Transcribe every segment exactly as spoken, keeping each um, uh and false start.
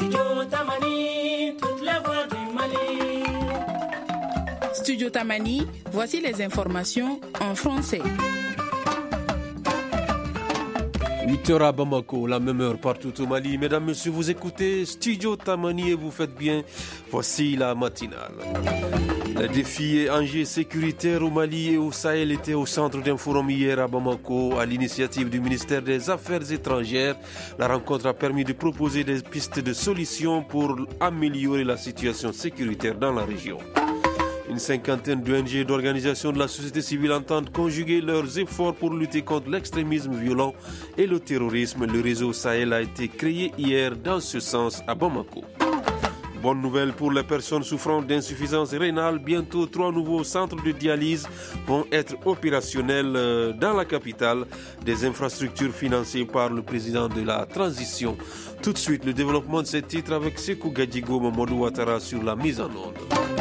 Studio Tamani, toute la voix du Mali. Studio Tamani, voici les informations en français. huit heures à Bamako, la même heure partout au Mali. Mesdames, Messieurs, vous écoutez Studio Tamani et vous faites bien. Voici la matinale. Les défis et enjeux sécuritaires au Mali et au Sahel étaient au centre d'un forum hier à Bamako à l'initiative du ministère des Affaires étrangères. La rencontre a permis de proposer des pistes de solutions pour améliorer la situation sécuritaire dans la région. Une cinquantaine d'O N G et d'organisations de la société civile entendent conjuguer leurs efforts pour lutter contre l'extrémisme violent et le terrorisme. Le réseau Sahel a été créé hier dans ce sens à Bamako. Bonne nouvelle pour les personnes souffrant d'insuffisance rénale. Bientôt, trois nouveaux centres de dialyse vont être opérationnels dans la capitale. Des infrastructures financées par le président de la transition. Tout de suite, le développement de ces titres avec Sekou Gadjigo Mamadou Ouattara sur la mise en onde.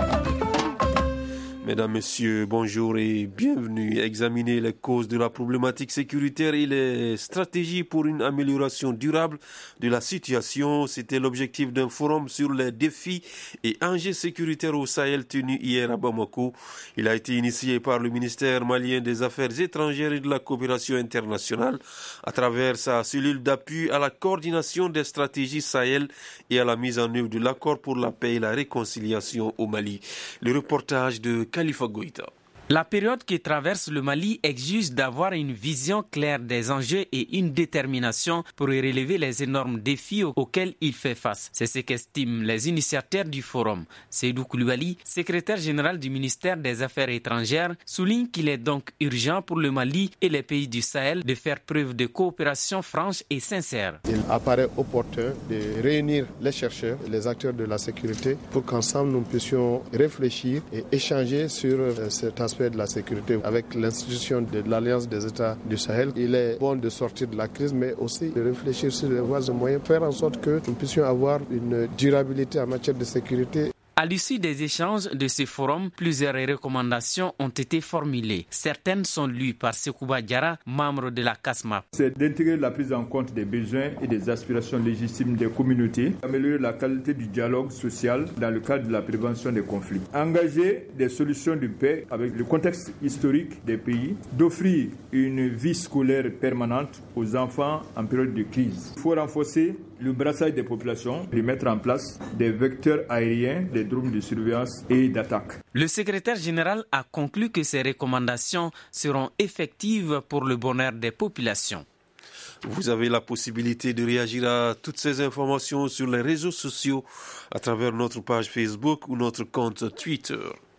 Mesdames, Messieurs, bonjour et bienvenue à examiner les causes de la problématique sécuritaire et les stratégies pour une amélioration durable de la situation. C'était l'objectif d'un forum sur les défis et enjeux sécuritaires au Sahel tenu hier à Bamako. Il a été initié par le ministère malien des Affaires étrangères et de la coopération internationale à travers sa cellule d'appui à la coordination des stratégies Sahel et à la mise en œuvre de l'accord pour la paix et la réconciliation au Mali. Le reportage de Khalifa Goïta. La période qui traverse le Mali exige d'avoir une vision claire des enjeux et une détermination pour relever les énormes défis auxquels il fait face. C'est ce qu'estiment les initiateurs du forum. Seydou Koulibaly, secrétaire général du ministère des Affaires étrangères, souligne qu'il est donc urgent pour le Mali et les pays du Sahel de faire preuve de coopération franche et sincère. Il apparaît opportun de réunir les chercheurs et les acteurs de la sécurité pour qu'ensemble nous puissions réfléchir et échanger sur cet aspect de la sécurité avec l'institution de l'Alliance des États du Sahel. Il est bon de sortir de la crise, mais aussi de réfléchir sur les voies et moyens, faire en sorte que nous puissions avoir une durabilité en matière de sécurité. À l'issue des échanges de ce forum, plusieurs recommandations ont été formulées. Certaines sont lues par Sekouba Diarra, membre de la CASMAP. C'est d'intégrer la prise en compte des besoins et des aspirations légitimes des communautés, améliorer la qualité du dialogue social dans le cadre de la prévention des conflits, engager des solutions de paix avec le contexte historique des pays, d'offrir une vie scolaire permanente aux enfants en période de crise. Il faut renforcer le brassage des populations, de mettre en place des vecteurs aériens, des drones de surveillance et d'attaque. Le secrétaire général a conclu que ces recommandations seront effectives pour le bonheur des populations. Vous avez la possibilité de réagir à toutes ces informations sur les réseaux sociaux à travers notre page Facebook ou notre compte Twitter.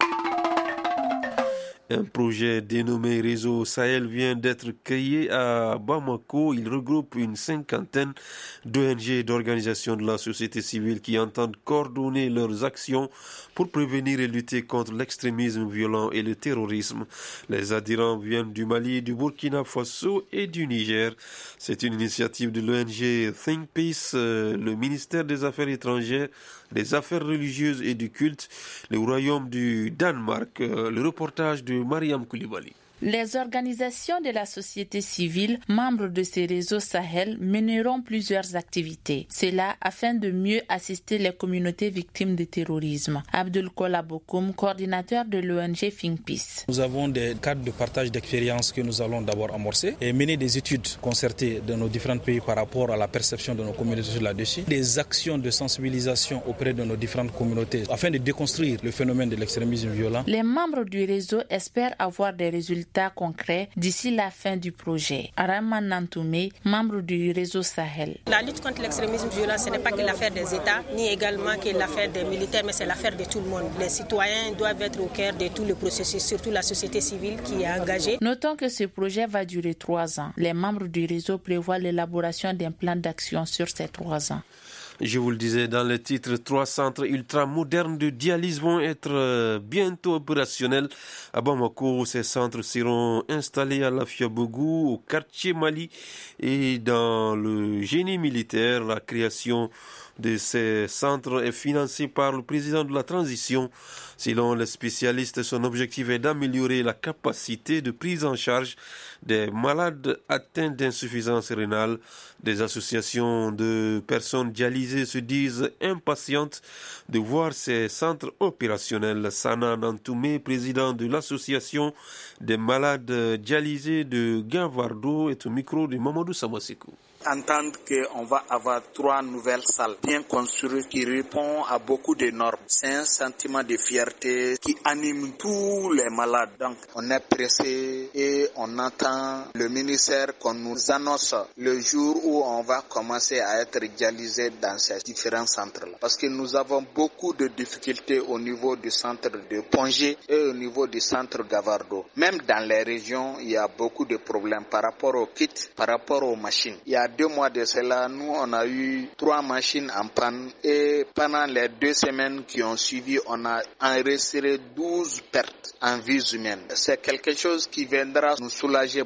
Un projet dénommé Réseau Sahel vient d'être créé à Bamako. Il regroupe une cinquantaine d'O N G et d'organisations de la société civile qui entendent coordonner leurs actions pour prévenir et lutter contre l'extrémisme violent et le terrorisme. Les adhérents viennent du Mali, du Burkina Faso et du Niger. C'est une initiative de l'O N G Think Peace, le ministère des Affaires étrangères, des Affaires religieuses et du culte, le Royaume du Danemark. Le reportage de Mariam Koulibaly. Les organisations de la société civile, membres de ces réseaux Sahel, mèneront plusieurs activités. Cela afin de mieux assister les communautés victimes de terrorisme. Abdul Kola Bokoum, coordinateur de l'O N G Think Peace. Nous avons des cadres de partage d'expériences que nous allons d'abord amorcer et mener des études concertées dans nos différents pays par rapport à la perception de nos communautés là-dessus. Des actions de sensibilisation auprès de nos différentes communautés afin de déconstruire le phénomène de l'extrémisme violent. Les membres du réseau espèrent avoir des résultats concrets d'ici la fin du projet. Araman Nantoumé, membre du réseau Sahel. La lutte contre l'extrémisme violent, ce n'est pas que l'affaire des États, ni également que l'affaire des militaires, mais c'est l'affaire de tout le monde. Les citoyens doivent être au cœur de tout le processus, surtout la société civile qui est engagée. Notons que ce projet va durer trois ans. Les membres du réseau prévoient l'élaboration d'un plan d'action sur ces trois ans. Je vous le disais dans le titre, trois centres ultramodernes de dialyse vont être bientôt opérationnels à Bamako. Ces centres seront installés à Lafiabougou, au quartier Mali et dans le génie militaire. La création de ces centres est financé par le président de la transition. Selon les spécialistes, son objectif est d'améliorer la capacité de prise en charge des malades atteints d'insuffisance rénale. Des associations de personnes dialysées se disent impatientes de voir ces centres opérationnels. Sana Nantoumé, président de l'association des malades dialysés de Gavardo, est au micro de Mamadou Samasekou. Entendre qu'on va avoir trois nouvelles salles bien construites qui répondent à beaucoup de normes. C'est un sentiment de fierté qui anime tous les malades. Donc on est pressé et on attend le ministère qu'on nous annonce le jour où on va commencer à être dialysé dans ces différents centres-là. Parce que nous avons beaucoup de difficultés au niveau du centre de Pongé et au niveau du centre Gavardo. Même dans les régions, il y a beaucoup de problèmes par rapport aux kits, par rapport aux machines. Il y a deux mois de cela, nous, on a eu trois machines en panne et pendant les deux semaines qui ont suivi, on a enregistré douze pertes en vies humaines. C'est quelque chose qui viendra nous soulager.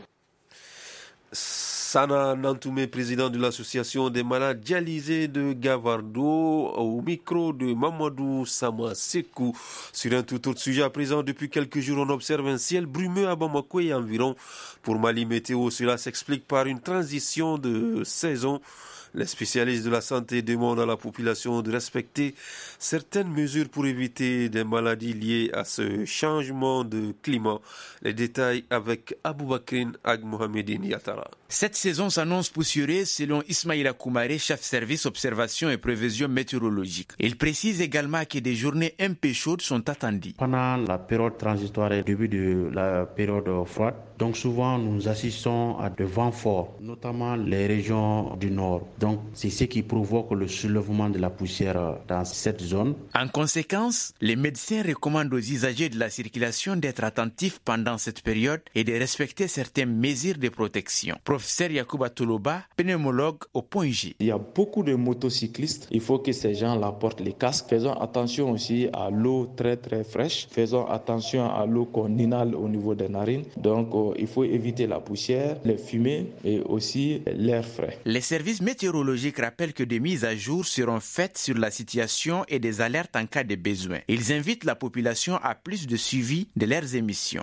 Sana Nantoumé, président de l'association des malades dialysés de Gavardo, au micro de Mamadou Samasekou. Sur un tout autre sujet à présent, depuis quelques jours, on observe un ciel brumeux à Bamako et environ. Pour Mali Météo, cela s'explique par une transition de saison. Les spécialistes de la santé demandent à la population de respecter certaines mesures pour éviter des maladies liées à ce changement de climat. Les détails avec Aboubakrine Ag Mohamedine Yatara. Cette saison s'annonce poussiéreuse selon Ismaïla Koumaré, chef service observation et prévision météorologique. Il précise également que des journées un peu chaudes sont attendues. Pendant la période transitoire et début de la période froide, donc souvent nous assistons à de vents forts, notamment les régions du nord. Donc c'est ce qui provoque le soulèvement de la poussière dans cette zone. En conséquence, les médecins recommandent aux usagers de la circulation d'être attentifs pendant cette période et de respecter certaines mesures de protection. Professeur Yacouba Toloba, pneumologue au Point J. Il y a beaucoup de motocyclistes. Il faut que ces gens-là portent les casques. Faisons attention aussi à l'eau très très fraîche. Faisons attention à l'eau qu'on inhale au niveau des narines. Donc euh, il faut éviter la poussière, les fumées et aussi l'air frais. Les services météorologiques rappellent que des mises à jour seront faites sur la situation et des alertes en cas de besoin. Ils invitent la population à plus de suivi de leurs émissions.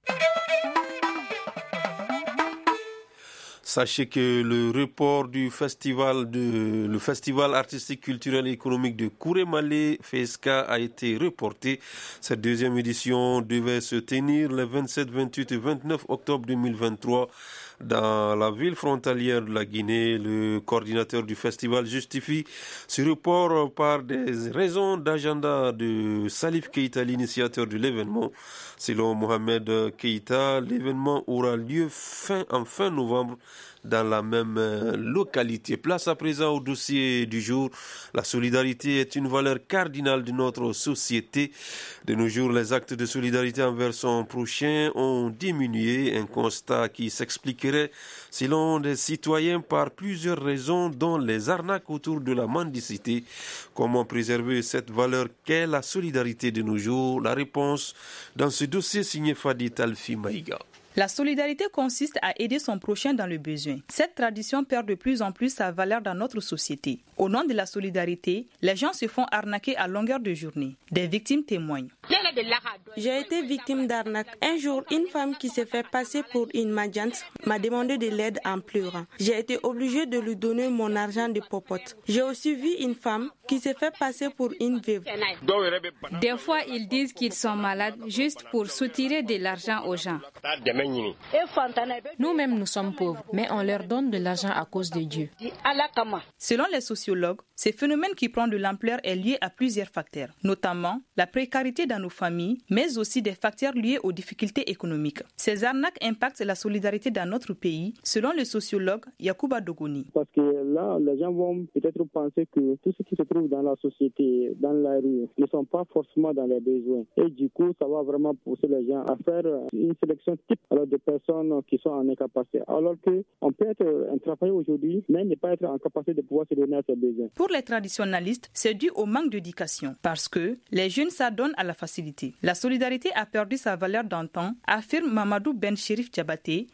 Sachez que le report du festival de le festival artistique, culturel et économique de Kouré-Malé, F E S C A, a été reporté. Cette deuxième édition devait se tenir les vingt-sept, vingt-huit et vingt-neuf octobre deux mille vingt-trois dans la ville frontalière de la Guinée. Le coordinateur du festival justifie ce report par des raisons d'agenda de Salif Keïta, l'initiateur de l'événement. Selon Mohamed Keïta, l'événement aura lieu fin, en fin novembre dans la même localité. Place à présent au dossier du jour. La solidarité est une valeur cardinale de notre société. De nos jours, les actes de solidarité envers son prochain ont diminué. Un constat qui s'expliquerait, selon des citoyens, par plusieurs raisons, dont les arnaques autour de la mendicité. Comment préserver cette valeur qu'est la solidarité de nos jours? La réponse dans ce dossier signé Fadi Talfi Maïga. La solidarité consiste à aider son prochain dans le besoin. Cette tradition perd de plus en plus sa valeur dans notre société. Au nom de la solidarité, les gens se font arnaquer à longueur de journée. Des victimes témoignent. J'ai été victime d'arnaque. Un jour, une femme qui s'est fait passer pour une mendiante m'a demandé de l'aide en pleurant. J'ai été obligée de lui donner mon argent de popote. J'ai aussi vu une femme qui s'est fait passer pour une veuve. Des fois, ils disent qu'ils sont malades juste pour soutirer de l'argent aux gens. Nous-mêmes, nous sommes pauvres, mais on leur donne de l'argent à cause de Dieu. Selon les sociologues, ce phénomène qui prend de l'ampleur est lié à plusieurs facteurs, notamment la précarité dans nos familles, mais aussi des facteurs liés aux difficultés économiques. Ces arnaques impactent la solidarité dans notre pays, selon le sociologue Yacouba Dogoni. Parce que là, les gens vont peut-être penser que tout ce qui se trouve dans la société, dans la rue, ne sont pas forcément dans les besoins. Et du coup, ça va vraiment pousser les gens à faire une sélection type alors de personnes qui sont en incapacité. Alors qu'on peut être un travailleur aujourd'hui, mais ne pas être en capacité de pouvoir se donner à ses besoins. Pour les traditionalistes, c'est dû au manque d'éducation, parce que les jeunes s'adonnent à la facilité. La solidarité a perdu sa valeur d'antan, affirme Mamadou Ben Chérif Diabaté,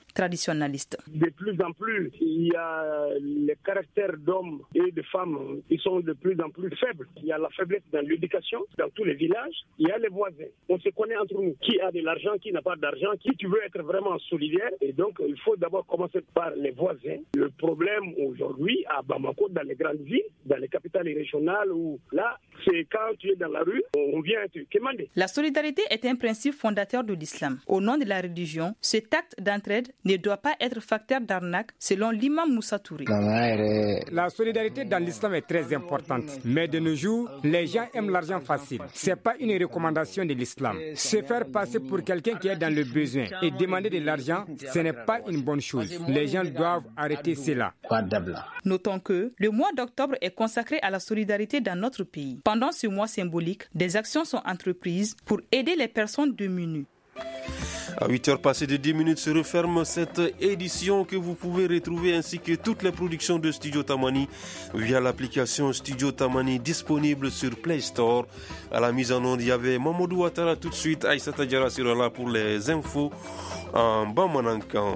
traditionnaliste. De plus en plus, il y a les caractères d'hommes et de femmes qui sont de plus en plus faibles. Il y a la faiblesse dans l'éducation, dans tous les villages. Il y a les voisins. On se connaît entre nous. Qui a de l'argent, qui n'a pas d'argent, qui tu veux être vraiment solidaire. Et donc, il faut d'abord commencer par les voisins. Le problème aujourd'hui à Bamako, dans les grandes villes, dans les capitales régionales, où là, c'est quand tu es dans la rue, on vient te commander. La solidarité est un principe fondateur de l'islam. Au nom de la religion, cet acte d'entraide ne doit pas être facteur d'arnaque, selon l'imam Moussa Touré. La solidarité dans l'islam est très importante, mais de nos jours, les gens aiment l'argent facile. C'est pas une recommandation de l'islam. Se faire passer pour quelqu'un qui est dans le besoin et demander de l'argent, ce n'est pas une bonne chose. Les gens doivent arrêter cela. Notons que le mois d'octobre est consacré à la solidarité dans notre pays. Pendant ce mois symbolique, des actions sont entreprises pour aider les personnes démunies. À huit heures passées de dix minutes se referme cette édition que vous pouvez retrouver ainsi que toutes les productions de Studio Tamani via l'application Studio Tamani disponible sur Play Store. À la mise en onde, il y avait Mamadou Ouattara. Tout de suite, Aïssata Diarra sera là pour les infos en Bamanankan.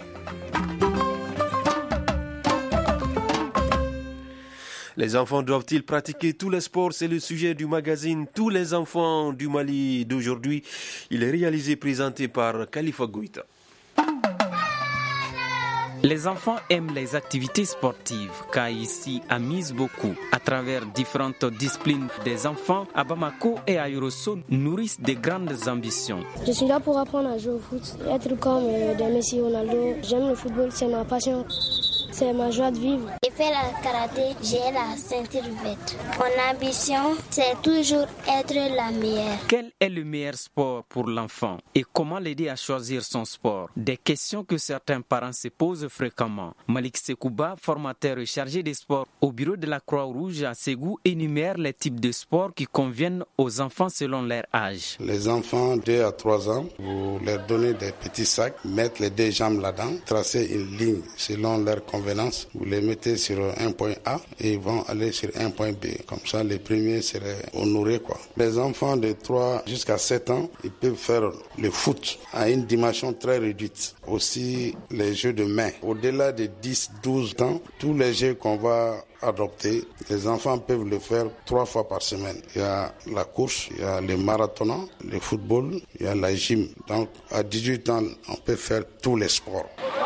Les enfants doivent-ils pratiquer tous les sports? C'est le sujet du magazine Tous les enfants du Mali d'aujourd'hui. Il est réalisé et présenté par Khalifa Goïta. Les enfants aiment les activités sportives car ici amusent beaucoup. À travers différentes disciplines, des enfants à Bamako et à Yorosso nourrissent de grandes ambitions. Je suis là pour apprendre à jouer au foot, être comme euh, des Messi, Ronaldo. J'aime le football, c'est ma passion. C'est ma joie de vivre. J'ai fait le karaté, j'ai la ceinture verte. Mon ambition, c'est toujours être la meilleure. Quel est le meilleur sport pour l'enfant et comment l'aider à choisir son sport? Des questions que certains parents se posent fréquemment. Malik Sekouba, formateur et chargé des sports au bureau de la Croix-Rouge à Ségou, énumère les types de sports qui conviennent aux enfants selon leur âge. Les enfants de deux à trois ans, vous leur donnez des petits sacs, mettre les deux jambes là-dedans, tracer une ligne selon leur convenance. Vous les mettez sur un point A et ils vont aller sur un point B. Comme ça, les premiers seraient honorés, quoi. Les enfants de trois jusqu'à sept ans, ils peuvent faire le foot à une dimension très réduite. Aussi, les jeux de main. Au-delà de dix à douze ans, tous les jeux qu'on va adopter, les enfants peuvent le faire trois fois par semaine. Il y a la course, il y a le marathon, le football, il y a la gym. Donc, à dix-huit ans, on peut faire tous les sports.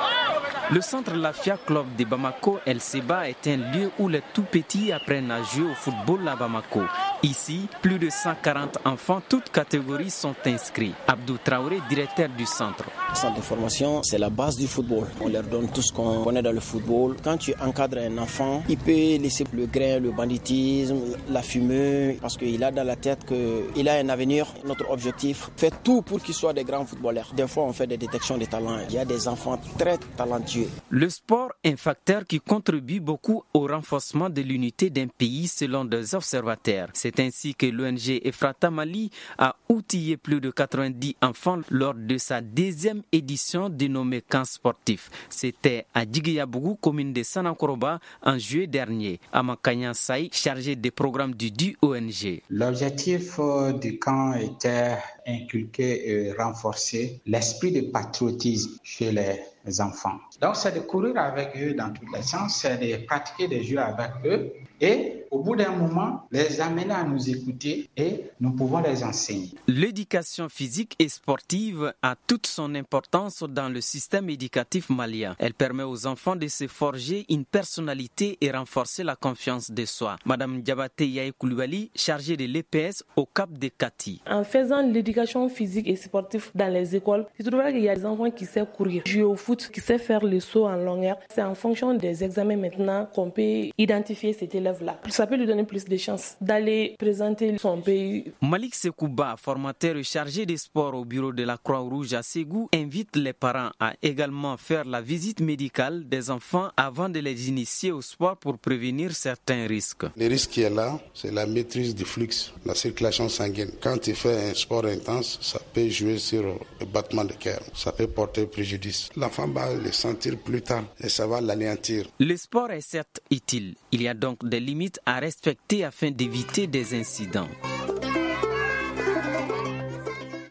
Le centre Lafia Club de Bamako, El Seba, est un lieu où les tout petits apprennent à jouer au football à Bamako. Ici, plus de cent quarante enfants, toutes catégories, sont inscrits. Abdou Traoré, directeur du centre. Le centre de formation, c'est la base du football. On leur donne tout ce qu'on connaît dans le football. Quand tu encadres un enfant, il peut laisser le grain, le banditisme, la fumée, parce qu'il a dans la tête qu'il a un avenir. Notre objectif, fait tout pour qu'ils soient des grands footballeurs. Des fois, on fait des détections de talents. Il y a des enfants très talentueux. Le sport est un facteur qui contribue beaucoup au renforcement de l'unité d'un pays selon des observateurs. C'est ainsi que l'O N G Efrata Mali a outillé plus de quatre-vingt-dix enfants lors de sa deuxième édition dénommée Camp sportif. C'était à Djiguiabougou, commune de Sanankoroba, en juillet dernier. Amakanya Saï, chargé des programmes du D O N G. L'objectif du camp était inculquer et renforcer l'esprit de patriotisme chez les enfants. Donc, c'est de courir avec eux dans tous les sens, c'est de pratiquer des jeux avec eux et au bout d'un moment, les amener à nous écouter et nous pouvons les enseigner. L'éducation physique et sportive a toute son importance dans le système éducatif malien. Elle permet aux enfants de se forger une personnalité et renforcer la confiance de soi. Madame Diabate Yaye Koulibaly, chargée de l'E P S au Cap de Kati. En faisant l'éducation physique et sportive dans les écoles, il trouveras qu'il y a des enfants qui savent courir, jouer au foot, qui savent faire le saut en longueur. C'est en fonction des examens maintenant qu'on peut identifier cet élève-là. Ça peut lui donner plus de chances d'aller présenter son pays. Malik Sekouba, formateur et chargé des sports au bureau de la Croix-Rouge à Ségou, invite les parents à également faire la visite médicale des enfants avant de les initier au sport pour prévenir certains risques. Le risque qui est là, c'est la maîtrise du flux, la circulation sanguine. Quand tu fais un sport intense, ça peut jouer sur le battement de cœur. Ça peut porter préjudice. L'enfant va le sentir plus tard et ça va l'anéantir. Le sport est certes utile. Il y a donc des limites à respecter afin d'éviter des incidents.